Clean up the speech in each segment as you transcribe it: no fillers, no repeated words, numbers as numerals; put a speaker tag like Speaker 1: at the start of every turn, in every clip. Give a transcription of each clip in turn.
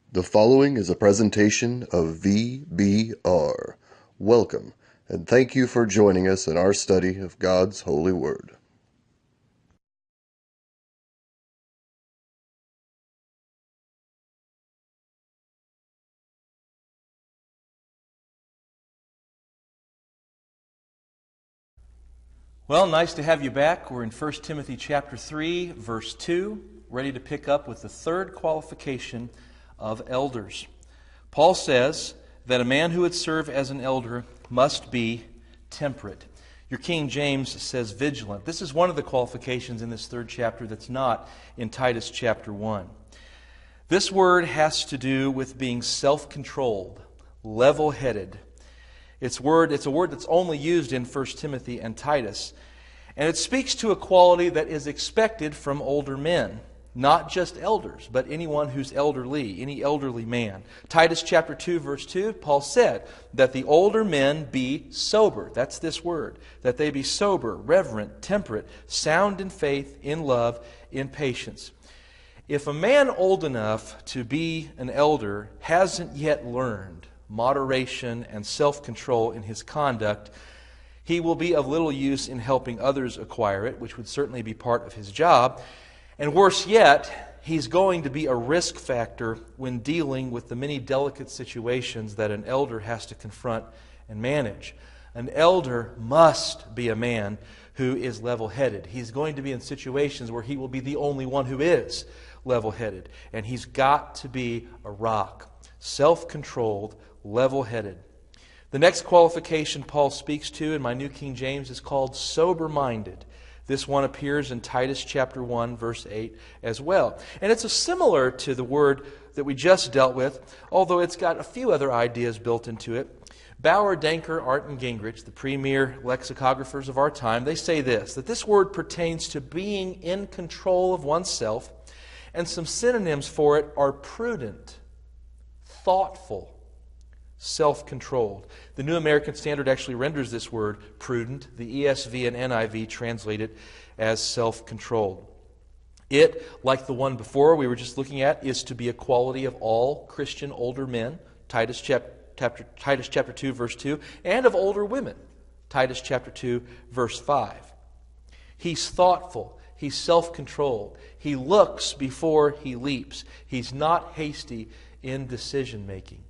Speaker 1: The following is a presentation of VBR. Welcome, and thank you for joining us in our study of God's holy word.
Speaker 2: Well, nice to have you back. We're in 1 Timothy chapter 3, verse 2, ready to pick up with the third qualification of elders. Paul says that a man who would serve as an elder must be temperate. Your King James says vigilant. This is one of the qualifications in this third chapter that's not in Titus chapter 1. This word has to do with being self-controlled, level-headed. It's a word that's only used in 1 Timothy and Titus. And it speaks to a quality that is expected from older men. Not just elders, but anyone who's elderly, any elderly man. Titus chapter 2, verse 2, Paul said that the older men be sober. That's this word. That they be sober, reverent, temperate, sound in faith, in love, in patience. If a man old enough to be an elder hasn't yet learned moderation and self-control in his conduct, he will be of little use in helping others acquire it, which would certainly be part of his job. And worse yet, he's going to be a risk factor when dealing with the many delicate situations that an elder has to confront and manage. An elder must be a man who is level-headed. He's going to be in situations where he will be the only one who is level-headed. And he's got to be a rock, self-controlled, level-headed. The next qualification Paul speaks to in my New King James is called sober-minded. This one appears in Titus chapter 1, verse 8 as well. And it's similar to the word that we just dealt with, although it's got a few other ideas built into it. Bauer, Danker, Art, and Gingrich, the premier lexicographers of our time, they say this, that this word pertains to being in control of oneself, and some synonyms for it are prudent, thoughtful, self-controlled. The New American Standard actually renders this word prudent. The ESV and NIV translate it as self-controlled. It, like the one before we were just looking at, is to be a quality of all Christian older men, Titus chapter 2, verse 2, and of older women, Titus chapter 2, verse 5. He's thoughtful. He's self-controlled. He looks before he leaps. He's not hasty in decision-making.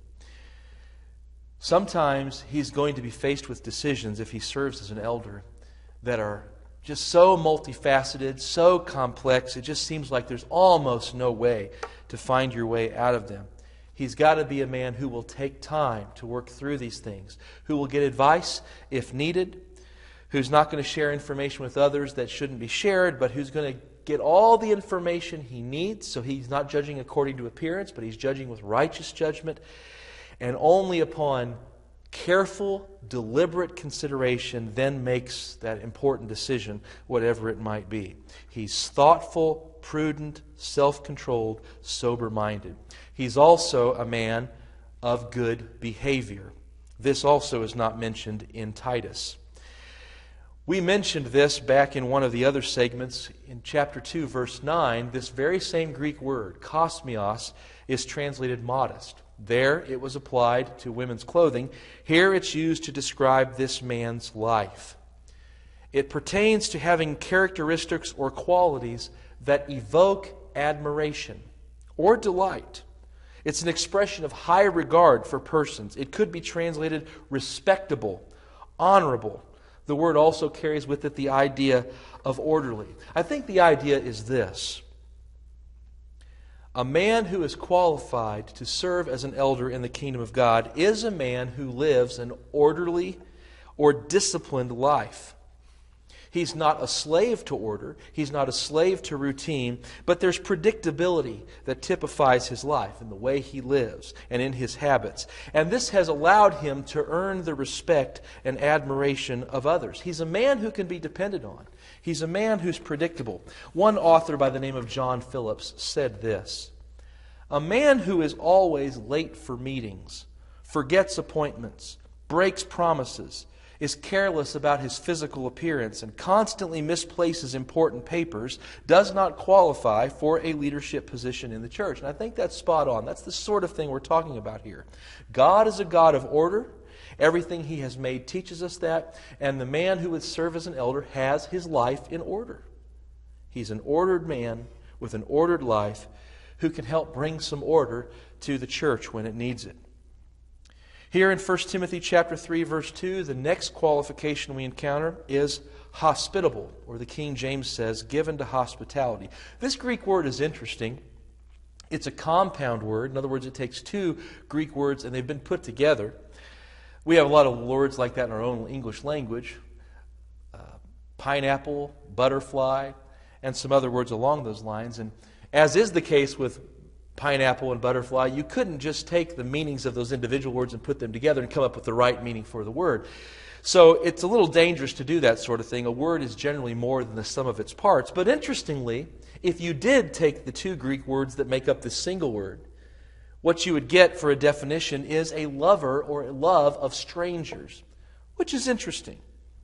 Speaker 2: Sometimes he's going to be faced with decisions if he serves as an elder that are just so multifaceted, so complex, it just seems like there's almost no way to find your way out of them. He's got to be a man who will take time to work through these things, who will get advice if needed, who's not going to share information with others that shouldn't be shared, but who's going to get all the information he needs, so he's not judging according to appearance, but he's judging with righteous judgment. And only upon careful, deliberate consideration then makes that important decision, whatever it might be. He's thoughtful, prudent, self-controlled, sober-minded. He's also a man of good behavior. This also is not mentioned in Titus. We mentioned this back in one of the other segments in chapter 2, verse 9. This very same Greek word, kosmios, is translated modest. There it was applied to women's clothing. Here it's used to describe this man's life. It pertains to having characteristics or qualities that evoke admiration or delight. It's an expression of high regard for persons. It could be translated respectable, honorable. The word also carries with it the idea of orderly. I think the idea is this. A man who is qualified to serve as an elder in the kingdom of God is a man who lives an orderly or disciplined life. He's not a slave to order. He's not a slave to routine. But there's predictability that typifies his life in the way he lives and in his habits. And this has allowed him to earn the respect and admiration of others. He's a man who can be depended on. He's a man who's predictable. One author by the name of John Phillips said this, "A man who is always late for meetings, forgets appointments, breaks promises, is careless about his physical appearance, and constantly misplaces important papers, does not qualify for a leadership position in the church. And I think that's spot on. That's the sort of thing we're talking about here. God is a God of order. Everything He has made teaches us that. And the man who would serve as an elder has his life in order. He's an ordered man with an ordered life who can help bring some order to the church when it needs it. Here in 1 Timothy chapter 3, verse 2, the next qualification we encounter is hospitable, or the King James says, given to hospitality. This Greek word is interesting. It's a compound word. In other words, it takes two Greek words and they've been put together. We have a lot of words like that in our own English language. Pineapple, butterfly, and some other words along those lines. And as is the case with pineapple and butterfly, you couldn't just take the meanings of those individual words and put them together and come up with the right meaning for the word. So it's a little dangerous to do that sort of thing. A word is generally more than the sum of its parts. But interestingly, if you did take the two Greek words that make up this single word, what you would get for a definition is a lover or a love of strangers, which is interesting.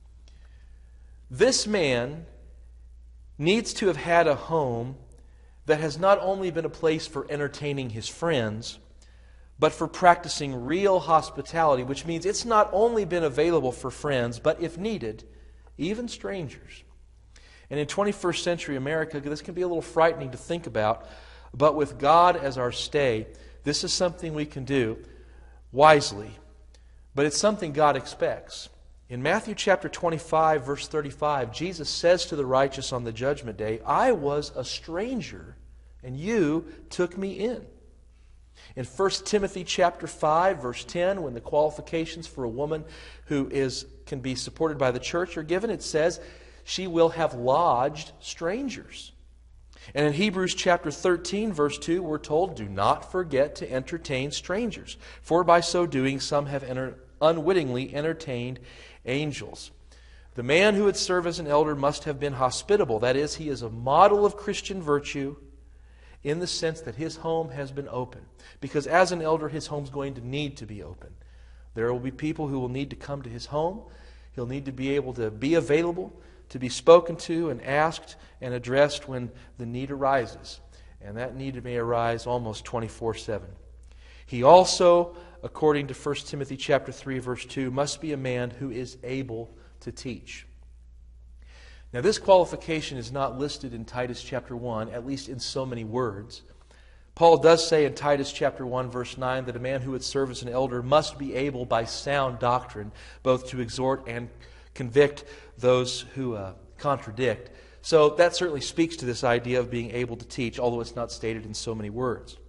Speaker 2: This man needs to have had a home that has not only been a place for entertaining his friends, but for practicing real hospitality, which means it's not only been available for friends, but if needed, even strangers. And in 21st century America, this can be a little frightening to think about, but with God as our stay, this is something we can do wisely, but it's something God expects. In Matthew chapter 25, verse 35, Jesus says to the righteous on the judgment day, "I was a stranger, and you took me in." In 1 Timothy chapter 5, verse 10, when the qualifications for a woman who can be supported by the church are given, it says, she will have lodged strangers. And in Hebrews chapter 13, verse 2, we're told, "Do not forget to entertain strangers, for by so doing some have unwittingly entertained angels." The man who would serve as an elder must have been hospitable. That is, he is a model of Christian virtue in the sense that his home has been open. Because as an elder, his home's going to need to be open. There will be people who will need to come to his home. He'll need to be able to be available, to be spoken to and asked and addressed when the need arises. And that need may arise almost 24/7. He also, according to 1 Timothy chapter 3, verse 2, must be a man who is able to teach. Now, this qualification is not listed in Titus chapter 1, at least in so many words. Paul does say in Titus chapter 1, verse 9, that a man who would serve as an elder must be able by sound doctrine both to exhort and convict those who contradict. So that certainly speaks to this idea of being able to teach, although it's not stated in so many words.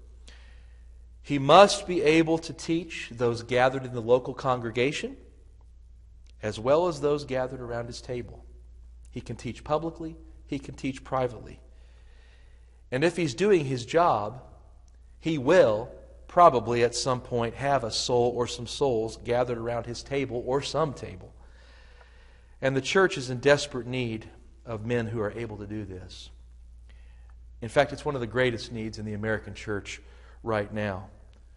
Speaker 2: He must be able to teach those gathered in the local congregation as well as those gathered around his table. He can teach publicly, he can teach privately. And if he's doing his job, he will probably at some point have a soul or some souls gathered around his table or some table. And the church is in desperate need of men who are able to do this. In fact, it's one of the greatest needs in the American church right now.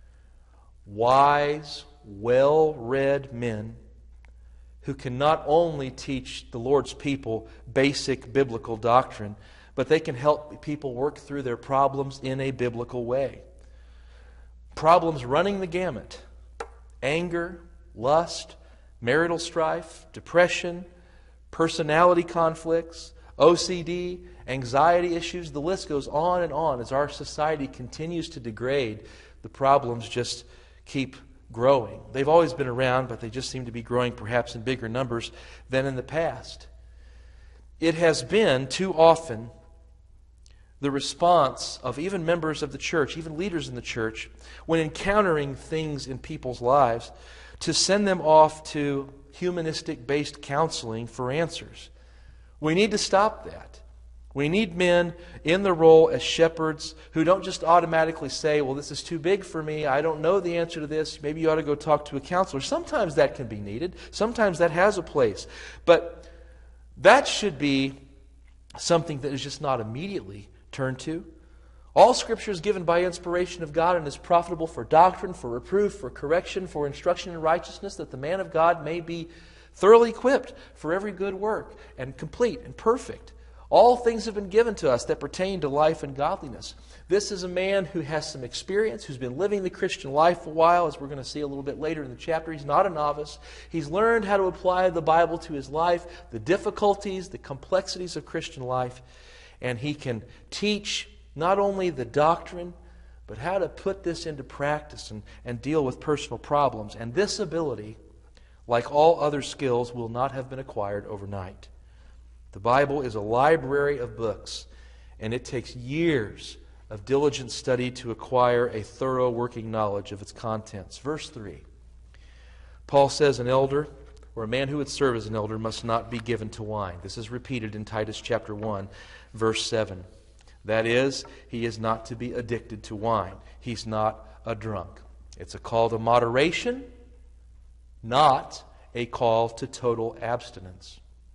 Speaker 2: Wise, well-read men who can not only teach the Lord's people basic biblical doctrine, but they can help people work through their problems in a biblical way. Problems running the gamut: anger, lust, marital strife, depression, personality conflicts, OCD, anxiety issues. The list goes on and on. As our society continues to degrade, the problems just keep growing. They've always been around, but they just seem to be growing perhaps in bigger numbers than in the past. It has been too often the response of even members of the church, even leaders in the church, when encountering things in people's lives, to send them off to humanistic-based counseling for answers. We need to stop that. We need men in the role as shepherds who don't just automatically say, well, this is too big for me, I don't know the answer to this, maybe you ought to go talk to a counselor. Sometimes that can be needed. Sometimes that has a place. But that should be something that is just not immediately turned to. All Scripture is given by inspiration of God and is profitable for doctrine, for reproof, for correction, for instruction in righteousness, that the man of God may be thoroughly equipped for every good work, and complete and perfect. All things have been given to us that pertain to life and godliness. This is a man who has some experience, who's been living the Christian life a while, as we're going to see a little bit later in the chapter. He's not a novice. He's learned how to apply the Bible to his life, the difficulties, the complexities of Christian life, and he can teach not only the doctrine, but how to put this into practice and deal with personal problems. And this ability, like all other skills, will not have been acquired overnight. The Bible is a library of books, and it takes years of diligent study to acquire a thorough working knowledge of its contents. Verse 3. Paul says an elder, or a man who would serve as an elder, must not be given to wine. This is repeated in Titus chapter 1, verse 7. That is, he is not to be addicted to wine. He's not a drunk. It's a call to moderation, not a call to total abstinence.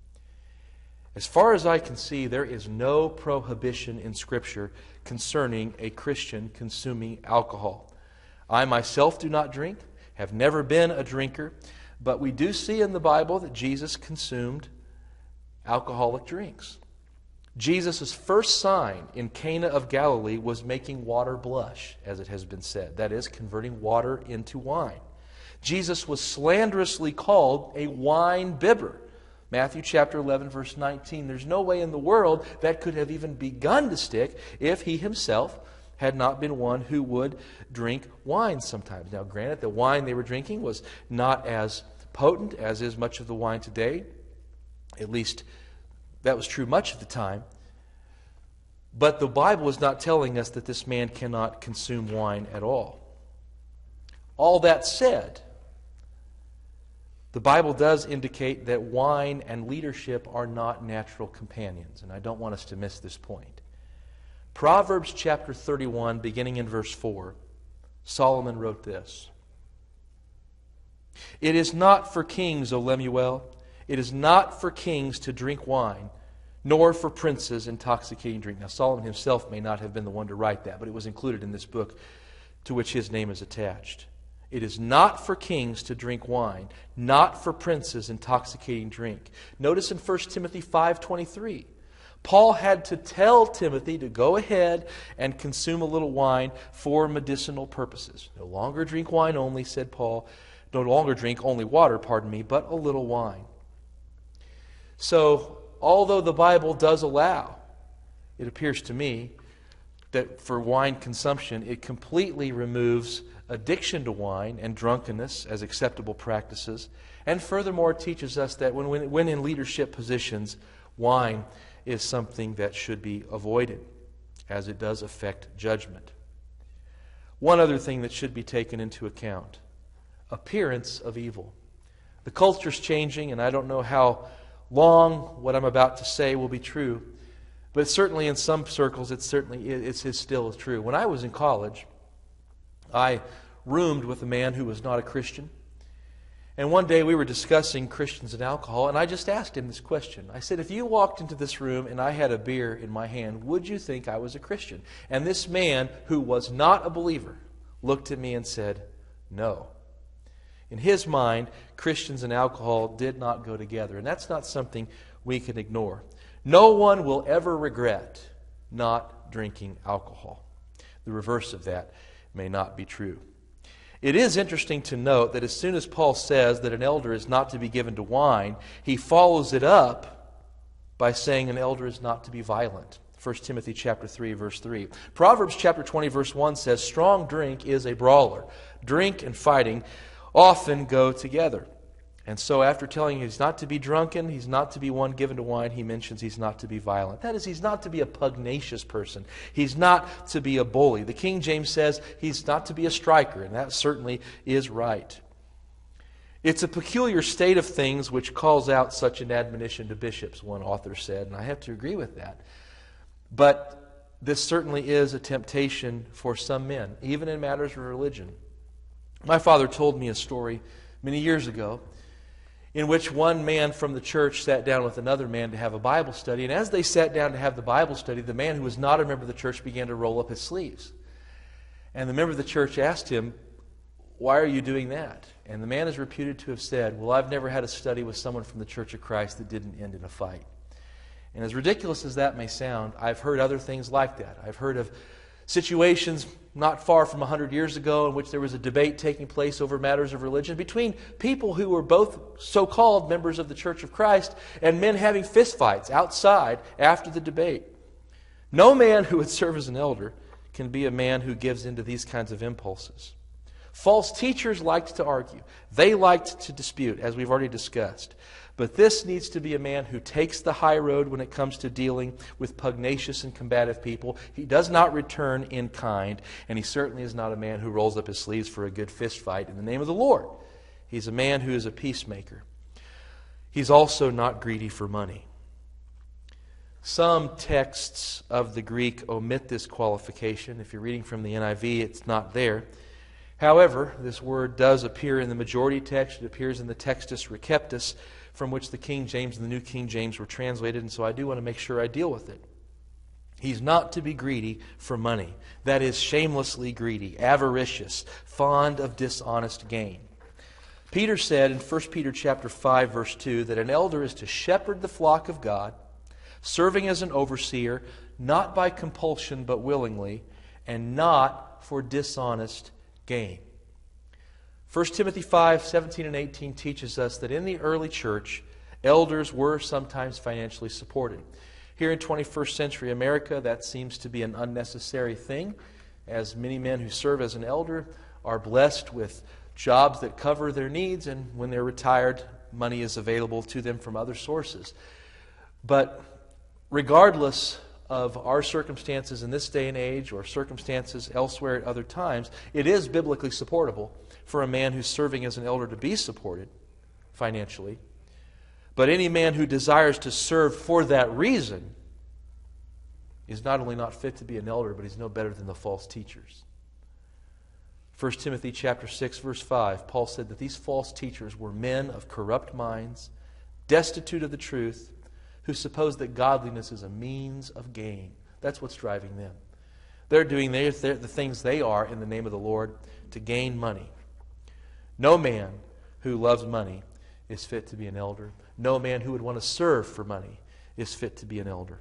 Speaker 2: As far as I can see, there is no prohibition in Scripture concerning a Christian consuming alcohol. I myself do not drink, have never been a drinker, but we do see in the Bible that Jesus consumed alcoholic drinks. Jesus' first sign in Cana of Galilee was making water blush, as it has been said. That is, converting water into wine. Jesus was slanderously called a wine bibber. Matthew chapter 11, verse 19. There's no way in the world that could have even begun to stick if he himself had not been one who would drink wine sometimes. Now, granted, the wine they were drinking was not as potent as is much of the wine today. At least that was true much of the time. But the Bible is not telling us that this man cannot consume wine at all. All that said, the Bible does indicate that wine and leadership are not natural companions, and I don't want us to miss this point. Proverbs chapter 31, beginning in verse 4, Solomon wrote this. It is not for kings, O Lemuel, it is not for kings to drink wine, nor for princes intoxicating drink. Now, Solomon himself may not have been the one to write that, but it was included in this book to which his name is attached. It is not for kings to drink wine, not for princes intoxicating drink. Notice in 1 Timothy 5:23, Paul had to tell Timothy to go ahead and consume a little wine for medicinal purposes. No longer drink wine only, said Paul. No longer drink only water, but a little wine. So, although the Bible does allow, it appears to me, that for wine consumption, it completely removes addiction to wine and drunkenness as acceptable practices, and furthermore teaches us that when in leadership positions, wine is something that should be avoided, as it does affect judgment. One other thing that should be taken into account: appearance of evil. The culture's changing, and I don't know how long what I'm about to say will be true, but certainly in some circles it's still true. When I was in college, I roomed with a man who was not a Christian. And one day we were discussing Christians and alcohol, and I just asked him this question. I said, if you walked into this room and I had a beer in my hand, would you think I was a Christian? And this man, who was not a believer, looked at me and said, no. In his mind, Christians and alcohol did not go together, and that's not something we can ignore. No one will ever regret not drinking alcohol. The reverse of that may not be true. It is interesting to note that as soon as Paul says that an elder is not to be given to wine, he follows it up by saying an elder is not to be violent. 1 Timothy chapter 3, verse 3. Proverbs chapter 20, verse 1 says, strong drink is a brawler. Drink and fighting often go together. And so after telling you he's not to be drunken, he's not to be one given to wine, he mentions he's not to be violent. That is, he's not to be a pugnacious person. He's not to be a bully. The King James says he's not to be a striker, and that certainly is right. It's a peculiar state of things which calls out such an admonition to bishops, one author said, and I have to agree with that. But this certainly is a temptation for some men, even in matters of religion. My father told me a story many years ago in which one man from the church sat down with another man to have a Bible study. And as they sat down to have the Bible study, the man who was not a member of the church began to roll up his sleeves. And the member of the church asked him, why are you doing that? And the man is reputed to have said, well, I've never had a study with someone from the Church of Christ that didn't end in a fight. And as ridiculous as that may sound, I've heard other things like that. I've heard of situations not far from 100 years ago in which there was a debate taking place over matters of religion between people who were both so-called members of the Church of Christ and men having fistfights outside after the debate. No man who would serve as an elder can be a man who gives into these kinds of impulses. False teachers liked to argue. They liked to dispute, as we've already discussed. But this needs to be a man who takes the high road when it comes to dealing with pugnacious and combative people. He does not return in kind, and he certainly is not a man who rolls up his sleeves for a good fist fight in the name of the Lord. He's a man who is a peacemaker. He's also not greedy for money. Some texts of the Greek omit this qualification. If you're reading from the NIV, it's not there. However, this word does appear in the majority text. It appears in the Textus Receptus, from which the King James and the New King James were translated, and so I do want to make sure I deal with it. He's not to be greedy for money. That is, shamelessly greedy, avaricious, fond of dishonest gain. Peter said in 1 Peter chapter 5, verse 2, that an elder is to shepherd the flock of God, serving as an overseer, not by compulsion but willingly, and not for dishonest gain. 1 Timothy 5, 17 and 18 teaches us that in the early church, elders were sometimes financially supported. Here in 21st century America, that seems to be an unnecessary thing, as many men who serve as an elder are blessed with jobs that cover their needs, and when they're retired, money is available to them from other sources. But regardless of our circumstances in this day and age or circumstances elsewhere at other times, it is biblically supportable for a man who's serving as an elder to be supported financially. But any man who desires to serve for that reason is not only not fit to be an elder, but he's no better than the false teachers. 1 Timothy chapter 6, verse 5, Paul said that these false teachers were men of corrupt minds, destitute of the truth, who suppose that godliness is a means of gain. That's what's driving them. They're doing the things they are in the name of the Lord to gain money. No man who loves money is fit to be an elder. No man who would want to serve for money is fit to be an elder.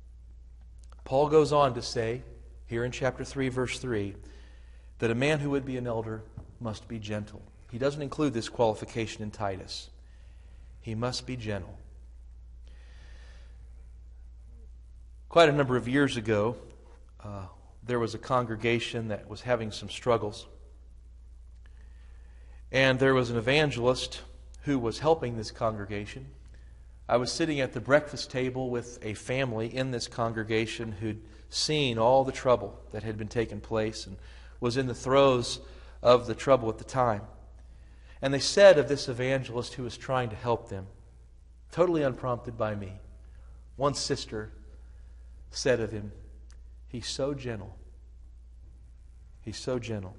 Speaker 2: Paul goes on to say, here in chapter 3, verse 3, that a man who would be an elder must be gentle. He doesn't include this qualification in Titus. He must be gentle. Quite a number of years ago, there was a congregation that was having some struggles. And there was an evangelist who was helping this congregation. I was sitting at the breakfast table with a family in this congregation who'd seen all the trouble that had been taking place and was in the throes of the trouble at the time. And they said of this evangelist who was trying to help them, totally unprompted by me, one sister said of him, "He's so gentle. He's so gentle."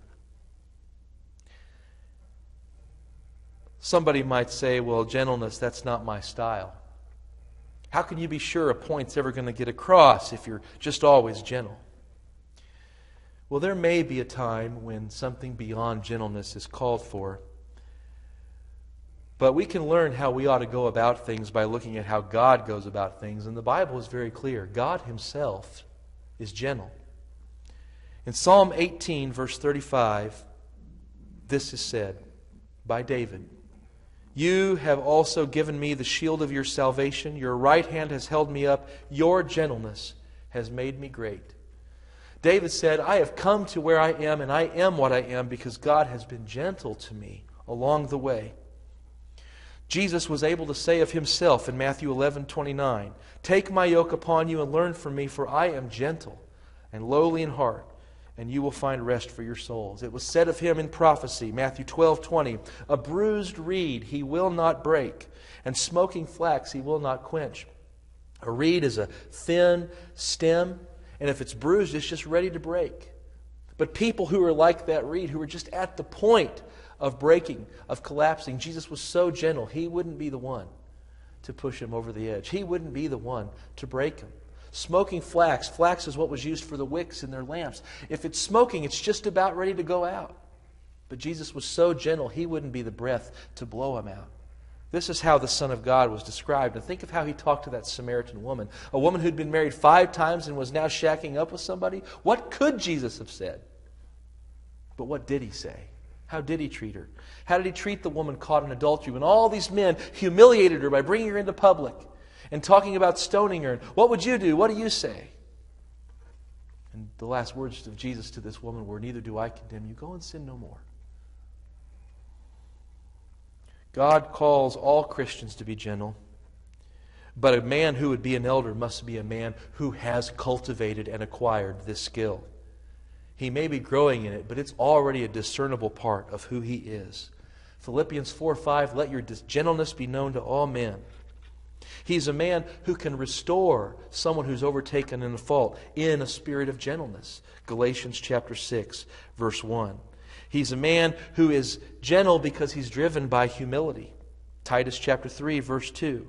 Speaker 2: Somebody might say, well, gentleness, that's not my style. How can you be sure a point's ever going to get across if you're just always gentle? Well, there may be a time when something beyond gentleness is called for. But we can learn how we ought to go about things by looking at how God goes about things. And the Bible is very clear. God Himself is gentle. In Psalm 18, verse 35, this is said by David. "You have also given me the shield of your salvation. Your right hand has held me up. Your gentleness has made me great." David said, I have come to where I am, and I am what I am because God has been gentle to me along the way. Jesus was able to say of Himself in Matthew 11:29, "Take my yoke upon you and learn from me, for I am gentle and lowly in heart, and you will find rest for your souls." It was said of Him in prophecy, Matthew 12:20, "A bruised reed He will not break, and smoking flax He will not quench." A reed is a thin stem, and if it's bruised, it's just ready to break. But people who are like that reed, who are just at the point of breaking, of collapsing, Jesus was so gentle, He wouldn't be the one to push him over the edge. He wouldn't be the one to break him. Smoking flax. Flax is what was used for the wicks in their lamps. If it's smoking, it's just about ready to go out. But Jesus was so gentle, he wouldn't be the breath to blow him out. This is how the Son of God was described. And think of how he talked to that Samaritan woman, a woman who'd been married 5 times and was now shacking up with somebody. What could Jesus have said? But what did he say? How did he treat her? How did he treat the woman caught in adultery when all these men humiliated her by bringing her into public and talking about stoning her? And what would you do? What do you say? And the last words of Jesus to this woman were, "Neither do I condemn you. Go and sin no more." God calls all Christians to be gentle, but a man who would be an elder must be a man who has cultivated and acquired this skill. He may be growing in it, but it's already a discernible part of who he is. Philippians 4:5, "Let your gentleness be known to all men." He's a man who can restore someone who's overtaken in a fault in a spirit of gentleness. Galatians chapter 6, verse 1. He's a man who is gentle because he's driven by humility. Titus chapter 3, verse 2.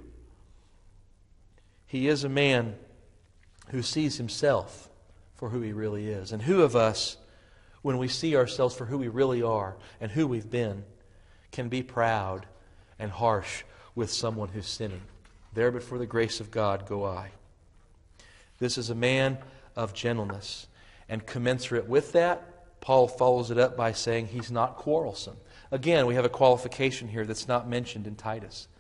Speaker 2: He is a man who sees himself for who he really is. And who of us, when we see ourselves for who we really are and who we've been, can be proud and harsh with someone who's sinning? There but for the grace of God go I. This is a man of gentleness. And commensurate with that, Paul follows it up by saying he's not quarrelsome. Again, we have a qualification here that's not mentioned in Titus.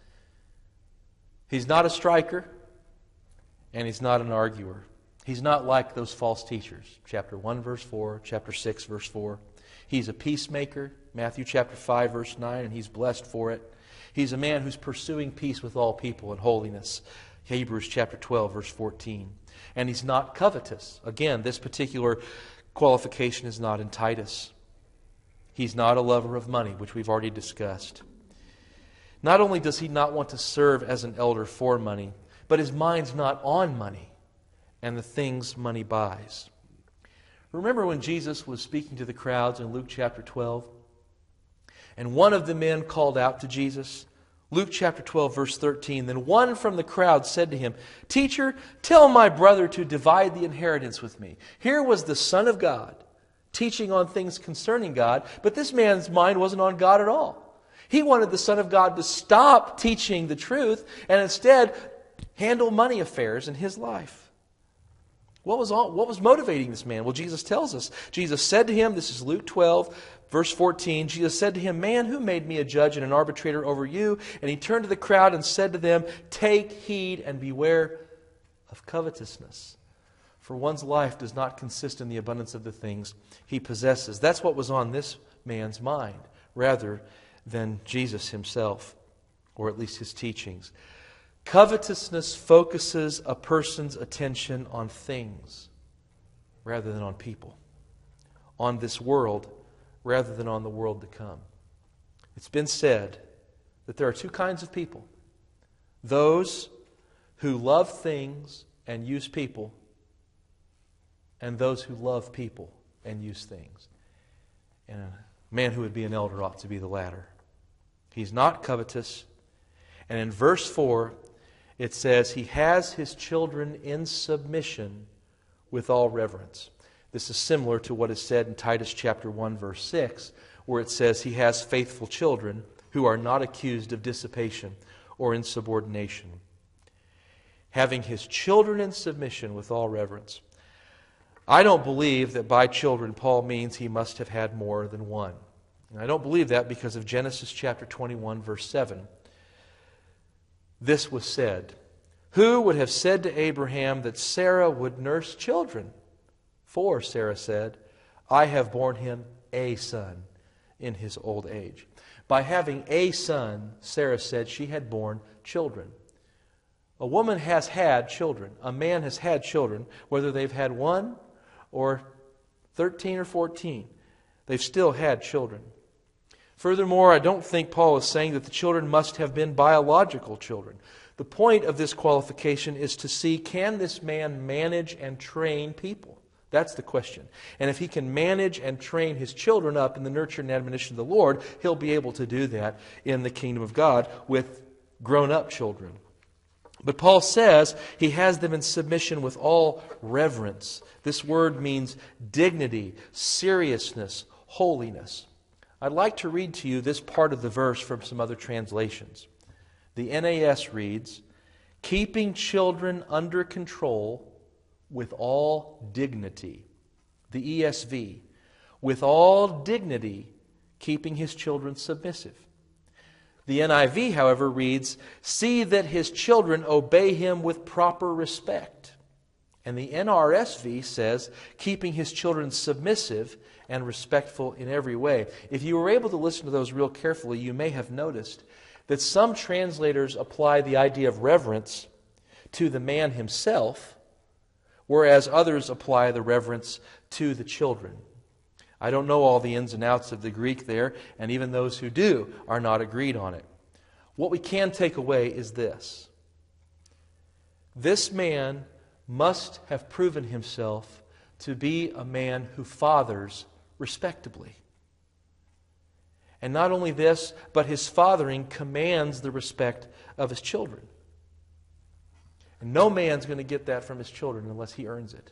Speaker 2: He's not a striker, and he's not an arguer. He's not like those false teachers. Chapter 1, verse 4, chapter 6, verse 4. He's a peacemaker, Matthew chapter 5, verse 9, and he's blessed for it. He's a man who's pursuing peace with all people and holiness, Hebrews chapter 12, verse 14. And he's not covetous. Again, this particular qualification is not in Titus. He's not a lover of money, which we've already discussed. Not only does he not want to serve as an elder for money, but his mind's not on money and the things money buys. Remember when Jesus was speaking to the crowds in Luke chapter 12? And one of the men called out to Jesus. Luke chapter 12, verse 13. Then one from the crowd said to him, "Teacher, tell my brother to divide the inheritance with me." Here was the Son of God teaching on things concerning God, but this man's mind wasn't on God at all. He wanted the Son of God to stop teaching the truth and instead handle money affairs in his life. What was motivating this man? Well, Jesus tells us. Jesus said to him, this is Luke 12, verse 14, Jesus said to him, "Man, who made me a judge and an arbitrator over you?" And he turned to the crowd and said to them, "Take heed and beware of covetousness. For one's life does not consist in the abundance of the things he possesses." That's what was on this man's mind, rather than Jesus himself, or at least his teachings. Covetousness focuses a person's attention on things rather than on people, on this world rather than on the world to come. It's been said that there are 2 kinds of people: those who love things and use people, and those who love people and use things. And a man who would be an elder ought to be the latter. He's not covetous. And in verse 4, it says, he has his children in submission with all reverence. This is similar to what is said in Titus chapter 1, verse 6, where it says he has faithful children who are not accused of dissipation or insubordination. Having his children in submission with all reverence. I don't believe that by children Paul means he must have had more than one. And I don't believe that because of Genesis chapter 21, verse 7. This was said, "Who would have said to Abraham that Sarah would nurse children? For," Sarah said, "I have borne him a son in his old age." By having a son, Sarah said she had borne children. A woman has had children. A man has had children, whether they've had 1 or 13 or 14. They've still had children. Furthermore, I don't think Paul is saying that the children must have been biological children. The point of this qualification is to see, can this man manage and train people? That's the question. And if he can manage and train his children up in the nurture and admonition of the Lord, he'll be able to do that in the kingdom of God with grown-up children. But Paul says he has them in submission with all reverence. This word means dignity, seriousness, holiness. I'd like to read to you this part of the verse from some other translations. The NAS reads, "Keeping children under control with all dignity." The ESV, "with all dignity, keeping his children submissive." The NIV, however, reads, "See that his children obey him with proper respect." And the NRSV says, "Keeping his children submissive and respectful in every way." If you were able to listen to those real carefully, you may have noticed that some translators apply the idea of reverence to the man himself, whereas others apply the reverence to the children. I don't know all the ins and outs of the Greek there, and even those who do are not agreed on it. What we can take away is this. This man must have proven himself to be a man who fathers respectably. And not only this, but his fathering commands the respect of his children. And no man's going to get that from his children unless he earns it.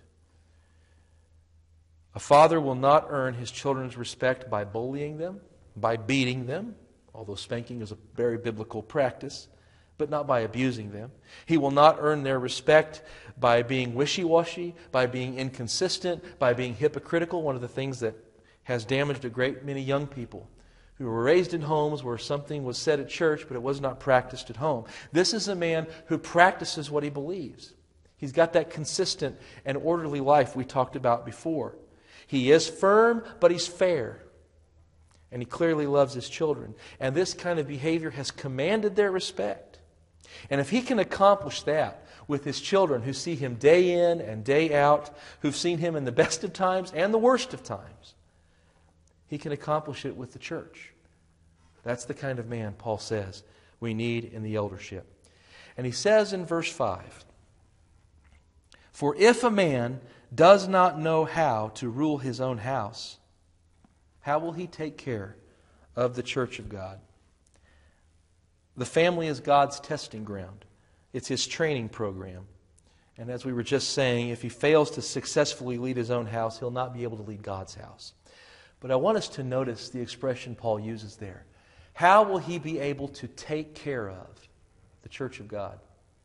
Speaker 2: A father will not earn his children's respect by bullying them, by beating them, although spanking is a very biblical practice, but not by abusing them. He will not earn their respect by being wishy-washy, by being inconsistent, by being hypocritical, one of the things that has damaged a great many young people who were raised in homes where something was said at church, but it was not practiced at home. This is a man who practices what he believes. He's got that consistent and orderly life we talked about before. He is firm, but he's fair. And he clearly loves his children. And this kind of behavior has commanded their respect. And if he can accomplish that with his children who see him day in and day out, who've seen him in the best of times and the worst of times, he can accomplish it with the church. That's the kind of man, Paul says, we need in the eldership. And he says in verse 5, "For if a man does not know how to rule his own house, how will he take care of the church of God?" The family is God's testing ground. It's his training program. And as we were just saying, if he fails to successfully lead his own house, he'll not be able to lead God's house. But I want us to notice the expression Paul uses there. How will he be able to take care of the church of God?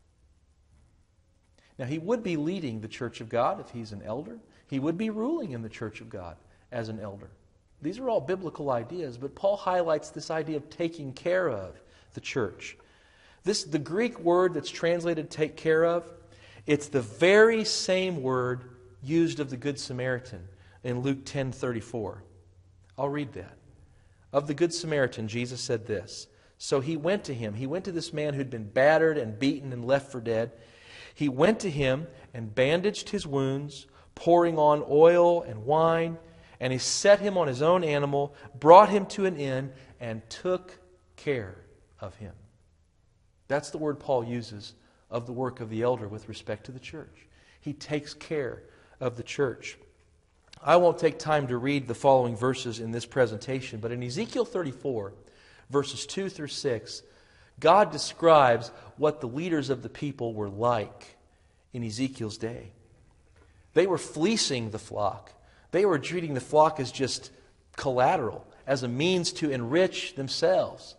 Speaker 2: Now, he would be leading the church of God if he's an elder. He would be ruling in the church of God as an elder. These are all biblical ideas, but Paul highlights this idea of taking care of the church. The Greek word that's translated take care of, it's the very same word used of the Good Samaritan in Luke 10:34. I'll read that. Of the Good Samaritan, Jesus said this, "So he went to him." He went to this man who'd been battered and beaten and left for dead. He went to him and bandaged his wounds, pouring on oil and wine, and he set him on his own animal, brought him to an inn, and took care of him. That's the word Paul uses of the work of the elder with respect to the church. He takes care of the church. I won't take time to read the following verses in this presentation, but in Ezekiel 34, verses 2 through 6, God describes what the leaders of the people were like in Ezekiel's day. They were fleecing the flock. They were treating the flock as just collateral, as a means to enrich themselves,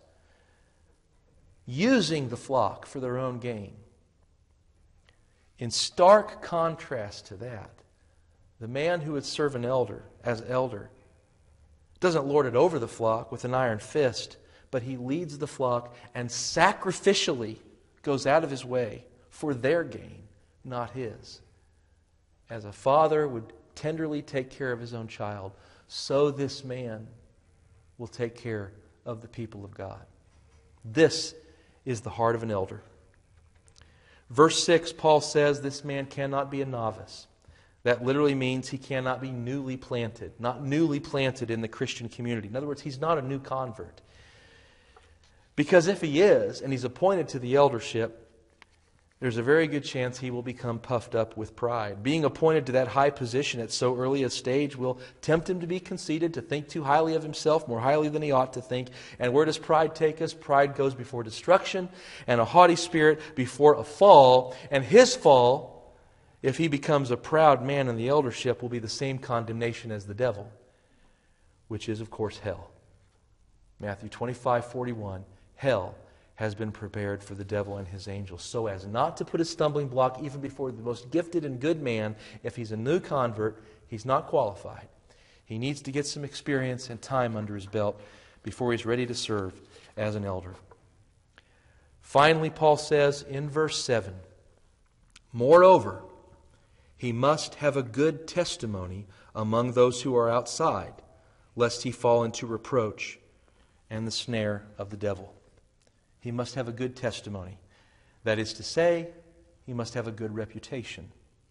Speaker 2: using the flock for their own gain. In stark contrast to that, the man who would serve an elder as elder doesn't lord it over the flock with an iron fist, but he leads the flock and sacrificially goes out of his way for their gain, not his. As a father would tenderly take care of his own child, so this man will take care of the people of God. This is the heart of an elder. Verse 6, Paul says this man cannot be a novice. That literally means he cannot be newly planted, not newly planted in the Christian community. In other words, he's not a new convert. Because if he is, and he's appointed to the eldership, there's a very good chance he will become puffed up with pride. Being appointed to that high position at so early a stage will tempt him to be conceited, to think too highly of himself, more highly than he ought to think. And where does pride take us? Pride goes before destruction, and a haughty spirit before a fall. And his fall, if he becomes a proud man in the eldership, will be the same condemnation as the devil, which is, of course, hell. Matthew 25:41, hell has been prepared for the devil and his angels, so as not to put a stumbling block even before the most gifted and good man. If he's a new convert, he's not qualified. He needs to get some experience and time under his belt before he's ready to serve as an elder. Finally, Paul says in verse 7, moreover, he must have a good testimony among those who are outside, lest he fall into reproach and the snare of the devil. He must have a good testimony. That is to say, he must have a good reputation.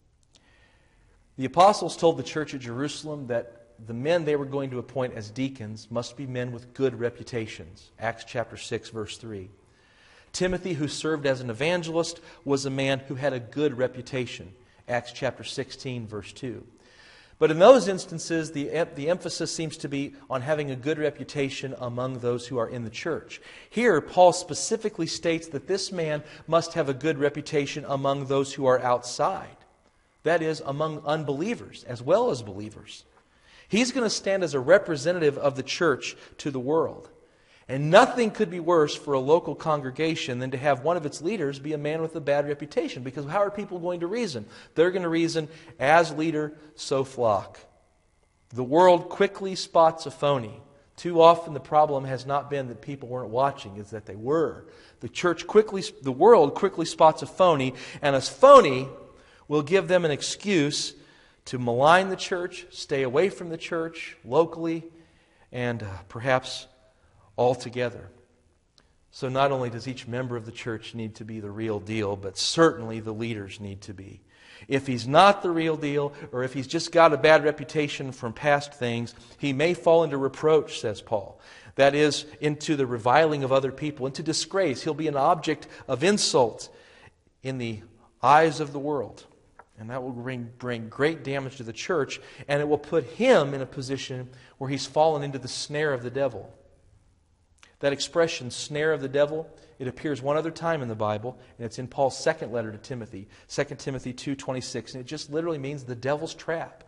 Speaker 2: The apostles told the church at Jerusalem that the men they were going to appoint as deacons must be men with good reputations. Acts chapter 6, verse 3. Timothy, who served as an evangelist, was a man who had a good reputation. Acts chapter 16, verse 2. But in those instances, the emphasis seems to be on having a good reputation among those who are in the church. Here, Paul specifically states that this man must have a good reputation among those who are outside. That is, among unbelievers as well as believers. He's going to stand as a representative of the church to the world. And nothing could be worse for a local congregation than to have one of its leaders be a man with a bad reputation. Because how are people going to reason? They're going to reason, as leader, so flock. The world quickly spots a phony. Too often the problem has not been that people weren't watching, it's that they were. The world quickly spots a phony, and a phony will give them an excuse to malign the church, stay away from the church locally, and perhaps altogether. So not only does each member of the church need to be the real deal, but certainly the leaders need to be. If he's not the real deal, or if he's just got a bad reputation from past things, he may fall into reproach, says Paul. That is, into the reviling of other people, into disgrace. He'll be an object of insult in the eyes of the world. And that will bring great damage to the church, and it will put him in a position where he's fallen into the snare of the devil. That expression, snare of the devil, it appears one other time in the Bible, and it's in Paul's second letter to Timothy, 2 Timothy 2:26, and it just literally means the devil's trap.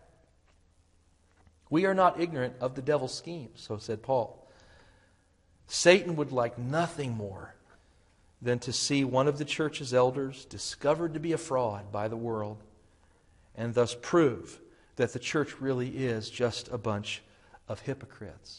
Speaker 2: We are not ignorant of the devil's schemes, so said Paul. Satan would like nothing more than to see one of the church's elders discovered to be a fraud by the world, and thus prove that the church really is just a bunch of hypocrites.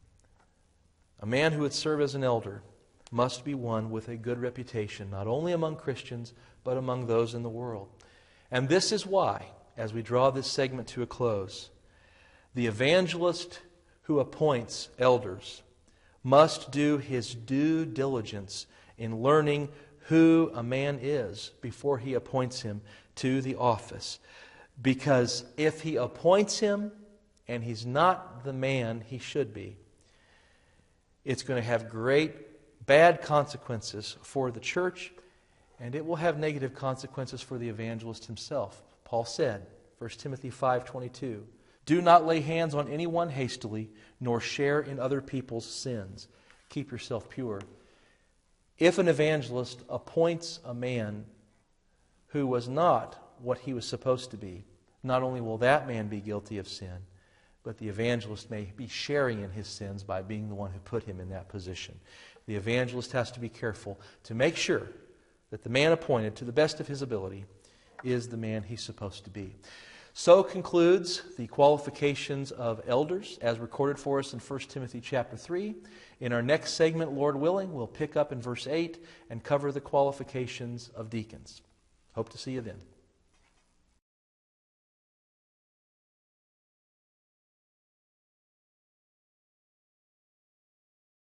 Speaker 2: A man who would serve as an elder must be one with a good reputation, not only among Christians, but among those in the world. And this is why, as we draw this segment to a close, the evangelist who appoints elders must do his due diligence in learning who a man is before he appoints him to the office. Because if he appoints him and he's not the man he should be, it's going to have great bad consequences for the church, and it will have negative consequences for the evangelist himself. Paul said, 1 Timothy 5:22, do not lay hands on anyone hastily, nor share in other people's sins. Keep yourself pure. If an evangelist appoints a man who was not what he was supposed to be, not only will that man be guilty of sin, but the evangelist may be sharing in his sins by being the one who put him in that position. The evangelist has to be careful to make sure that the man appointed, to the best of his ability, is the man he's supposed to be. So concludes the qualifications of elders as recorded for us in 1 Timothy chapter 3. In our next segment, Lord willing, we'll pick up in verse 8 and cover the qualifications of deacons. Hope to see you then.